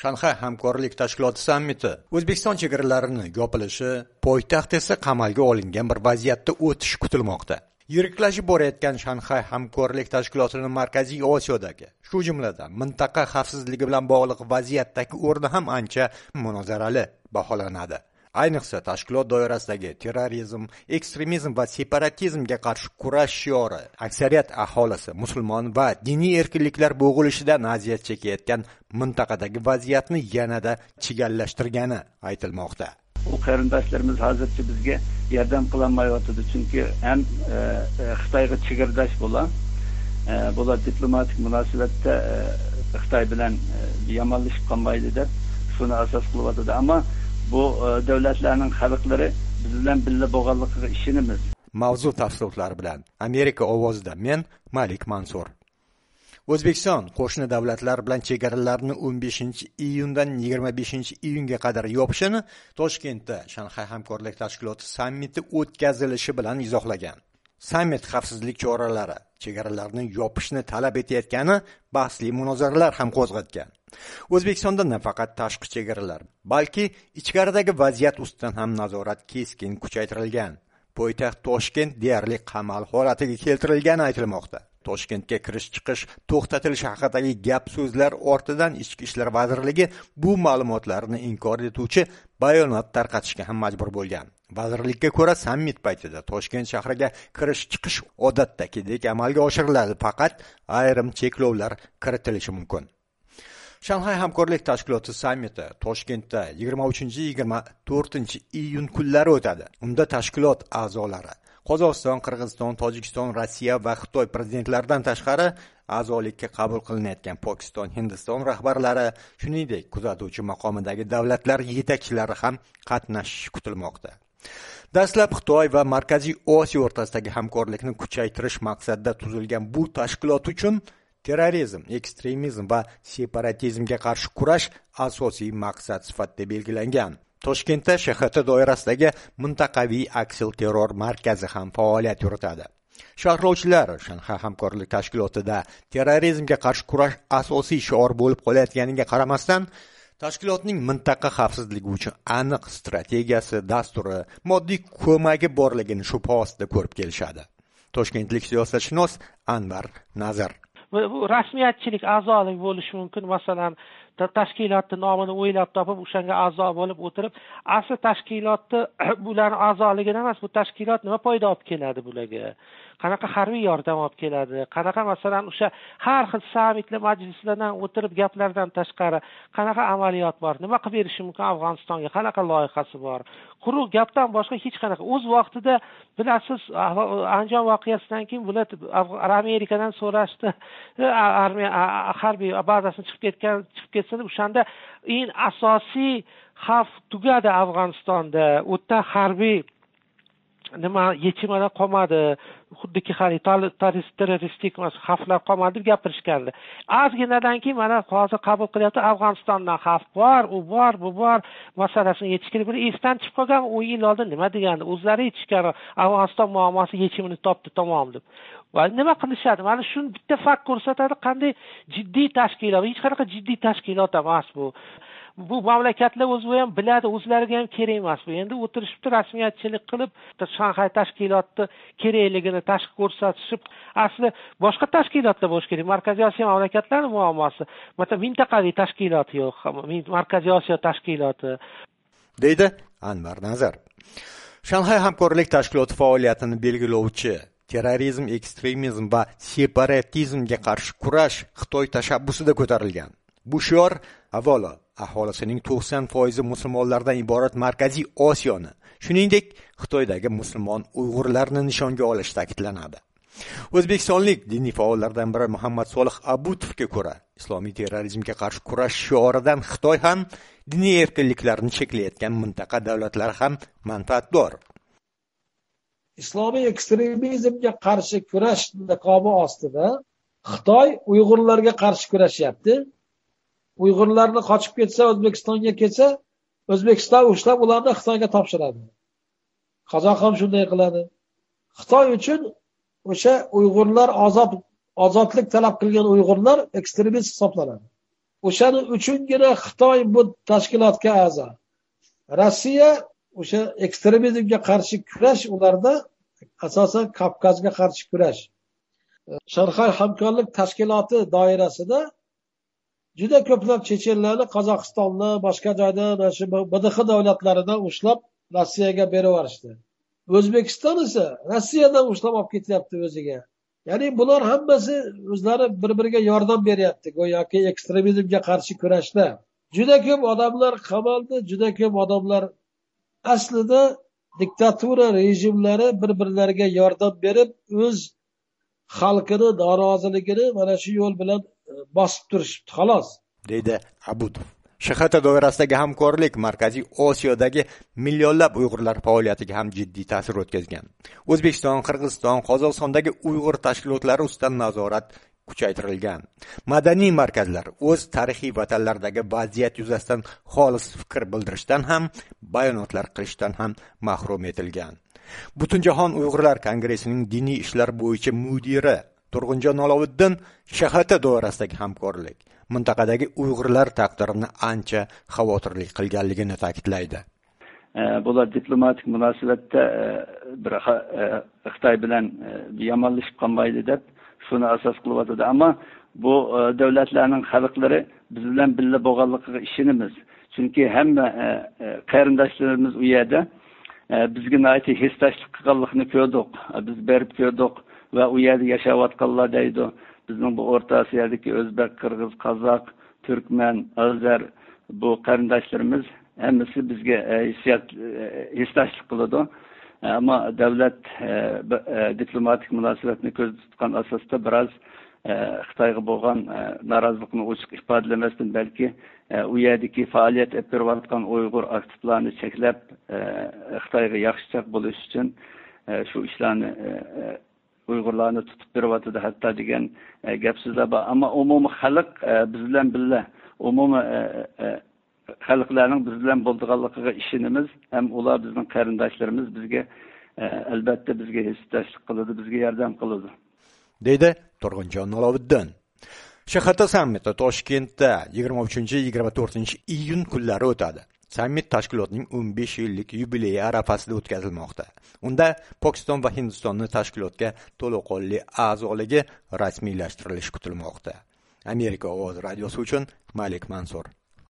Shanxay hamkorlik tashkiloti sammiti O'zbekiston chegaralarini yopilishi, poytaxt esa qamalga olingan bir vaziyatda o'tishi kutilmoqda. Yiriklashib borayotgan Shanxay hamkorlik tashkilotining Markaziy Osiyodagi, shu jumladan mintaqa xavfsizligi bilan bog'liq vaziyatdagi o'rni ham ancha munozarali baholanadi. Ayniqsa tashkilot doirasidagi terrorizm, ekstremizm va separatizmga qarshi kurash shiori aksariyat aholisi musulmon va diniy erkinliklar bo'g'ilishidan aziyat chekayotgan mintaqadagi vaziyatni yanada chigallashtirgani aytilmoqda. Bu qarindoshlarimiz hozircha bizga yordam qilolmayotdi, chunki ham Xitoyga chegirdash bular diplomatik munosabatda Xitoy bilan yomonlashib qolmaydi deb shuni asos qilyapti. Ammo bu davlatlarning xalqlari biz bilan birga bo'lganligiga ishonamiz. Mavzu tafsilotlari bilan Amerika ovozida men Malik Mansur. O'zbekiston qo'shni davlatlar bilan chegaralarni 15-iyundan 25-iyunga qadar yopishini Toshkentda Shanxay hamkorlik tashkiloti sammiti o'tkazilishi bilan izohlagan. Sammit xavfsizlik choralari chegaralarni yopishni talab etayotgani bahsli munozaralar ham qo'zg'atgan. O'zbekistonda nafaqat tashqi chegaralar, balki ichkaridagi vaziyat ustidan ham nazorat keskin kuchaytirilgan. Poytaxt Toshkent deyarli qamal holatiga keltirilgani aytilmoqda. Toshkentga kirish-chiqish to'xtatilishi haqidagi gap-so'zlar ortidan Ichki ishlar vazirligi bu ma'lumotlarni inkor etuvchi bayonot tarqatishga ham majbur bo'lgan. Vazirlikka ko'ra, sammit paytida Toshkent shahriga kirish-chiqish odatdagidek amalga oshiriladi, faqat ayrim cheklovlar kiritilishi mumkin. Shanxay hamkorlik tashkiloti sammiti Toshkentda 23-24-iyun kunlari o'tadi. Unda tashkilot a'zolari Qozog'iston, Qirg'iziston, Tojikiston, Rossiya va Xitoy prezidentlaridan tashqari a'zolikka qabul qilinayotgan Pokiston, Hindiston rahbarlari, shuningdek kuzatuvchi maqomidagi davlatlar yetakchilari ham qatnashishi kutilmoqda. Dastlab Xitoy va Markaziy Osiyo o'rtasidagi hamkorlikni kuchaytirish maqsadida tuzilgan bu tashkilot uchun terrorizm, ekstremizm va separatizmga qarshi kurash asosiy maqsad sifatida belgilangan. Toshkentda SHT doirasidagi mintaqaviy aksilterror markazi ham faoliyat yuritadi. Sharhlovchilar Shanxay hamkorlik tashkilotida terrorizmga qarshi kurash asosiy shior bo'lib qolayotganiga qaramasdan, tashkilotning mintaqa xavfsizligi uchun aniq strategiyasi, dasturi, moddiy ko'magi borligini shubha ostida ko'rib kelishadi. Toshkentlik siyosatshunos Anvar Nazar: bu rasmiyatchilik a'zolik bo'lishi mumkin. Masalan, tashkilotning nomini o'ylab topib, o'shanga a'zo bo'lib o'tirib, asli tashkilotni bularning a'zoligidan emas, bu tashkilot nima foyda olib keladi bularga? Qanaqa harbiy yordam olib keladi? Qanaqa masalan o'sha har xil sammitlar, majlislardan o'tirib gaplardan tashqari qanaqa amaliyot bor? Nima qilib berishi mumkin Afg'onistonga? Qanaqa loyihasi bor? Quruq gapdan boshqa hech qanaqa. O'z vaqtida bilasiz, Andijon voqeasidan keyin bular Amerikadan so'rashdi, armiya harbiy bazasini chiqib ketsa, o'shanda eng asosiy xavf tugadi Afg'onistonda. O'ta harbiy nima yechimada qolmadi, xuddiki terroristik xavflar qolmadi deb gapirishgandi. Ozginadan keyin mana hozir qabul qilyapti, Afg'onistondan xavf bor, u bor, bu bor masalasini yechish kerak. Bir esdan chiqib qolgan 10 yil oldin nima degandi? O'zlari yetishgan Afg'oniston muammosi yechimini topdi, tamom deb. Va nima qilishadi? Mana shuni bitta fakt ko'rsatadi, qanday jiddiy tashkilot, hech qanaqa jiddiy tashkilot emas bu. Bu mamlakatlar o'zi ham biladi, o'zlariga ham kerak emas bu. Endi o'tirishibdi rasmiyatchilik qilib, Shanxay tashkiloti kerakligini tashqi ko'rsatishib, asli boshqa tashkilotlar bo'lish kerak. Markaziy Osiyo mamlakatlarining muammosi, masalan, mintaqaviy tashkilot yo'q, Markaziy Osiyo tashkiloti, deydi Anvar Nazar. Shanxay hamkorlik tashkiloti faoliyatini belgilovchi terrorizm, ekstremizm va separatizmga qarshi kurash Xitoy tashabbusida ko'tarilgan. Bu shior avvalo aholisining 90% musulmonlardan iborat Markaziy Osiyoni, shuningdek Xitoydagi musulmon Uyg'urlarni nishonga olish ta'kidlanadi. O'zbekistonlik diniy faollardan biri Muhammad Solih Abutovga ko'ra, islomiy terrorizmga qarshi kurash shioridan Xitoy ham, diniy erkinliklarni cheklayotgan mintaqa davlatlar ham manfaatdor. Islomiy ekstremizmga qarshi kurash niqobi ostida Xitoy Uyg'urlarga qarshi kurashyapti. Uyg'urlarni qochib ketsa, O'zbekistonga kelsa, O'zbekiston ushlab ularni Xitoyga topshiradi. Qozoq ham shunday qiladi. Xitoy uchun o'sha Uyg'urlar ozodlik talab qilgan Uyg'urlar ekstremist hisoblanadi. o'shaning uchungina Xitoy bu tashkilotga a'zo. Rossiya o'sha ekstremizmga qarshi kurash ularda asosan Kavkazga qarshi kurash. Shanxay hamkorlik tashkiloti doirasida juda ko'plab chechenlarni Qozog'istonni, boshqa joydan, shu BDX davlatlaridan ushlab Rossiyaga berib yuborishdi. O'zbekiston esa Rossiyadan ushlab olib ketyapti o'ziga. Ya'ni bular hammasi o'zlari bir-biriga yordam beryapti, go'yoki ekstremizmga qarshi kurashda. Juda ko'p odamlar qamaldi, juda ko'p odamlar aslida diktatura rejimlari bir-birlariga yordam berib, o'z xalqini noroziligini mana shu yo'l bilan bosib turishibdi, xolos, deydi Abudov. SHT doirasidagi hamkorlik Markaziy Osiyodagi millionlab Uyg'urlar faoliyatiga ham jiddiy ta'sir o'tkazgan. O'zbekiston, Qirg'iziston, Qozog'istondagi Uyg'ur tashkilotlari ustidan nazorat kuchaytirilgan. Madaniy markazlar o'z tarixiy vatanlaridagi vaziyat yuzasidan xolis fikr bildirishdan ham, bayonotlar qilishdan ham mahrum etilgan. Butunjahon Uyg'urlar kongressining diniy ishlar bo'yicha mudiri Turg'unjon Oloviddin SHT doirasidagi hamkorlik mintaqadagi Uyg'urlar taqdirini ancha xavotirli qilganligini ta'kidlaydi. Bular diplomatik munosabatda bir Xitoy bilan yomonlashib qolmaydi deb shuni asos qilyapti. Ammo bu davlatlarning xalqlari biz bilan birga bo'lganligiga ishonamiz. Chunki hamma qarindoshlarimiz u yerda bizga aytib hissashlik qilganligini ko'rdik. Biz berib ko'rdik va u yerda yashayotganlar deydi. Bizning bu O'rta Osiyodagi O'zbek, Qirg'iz, Qozoq, Turkman, Ozar bu qarindoshlarimiz hammasi bizga hissashlik qiladi. Ammo davlat diplomatik munosabatni ko'zda tutgan asosda biroz Xitoyga bo'lgan norozilikni ochiq ifodalamasdan balki u yerdagi faoliyat olib berayotgan Uyg'ur aktivlarni cheklab Xitoyga yaxshiroq bo'lish uchun shu ishlarni Uyg'urlarni tutib beryapti hatto degan gap so'zlar bor. Ammo umumiy xalq biz bilan birga, umumiy xalqlarning biz bilan bo'lganligiga ishonamiz. Ham ular bizning qarindoshlarimiz, bizga albatta bizga hissdoshlik qiladi, bizga yordam qiladi, deydi Turg'unjon Oloviddin. SHT sammiti Toshkentda 23-24 iyun kunlari o'tadi. Sammit tashkilotning 15 yillik yubileyi arafasida o'tkazilmoqda. Unda Pokiston va Hindistonni tashkilotga to'laqonli a'zoligi rasmiylashtirilishi kutilmoqda. Amerika ovozi radiosi uchun Malik Mansur.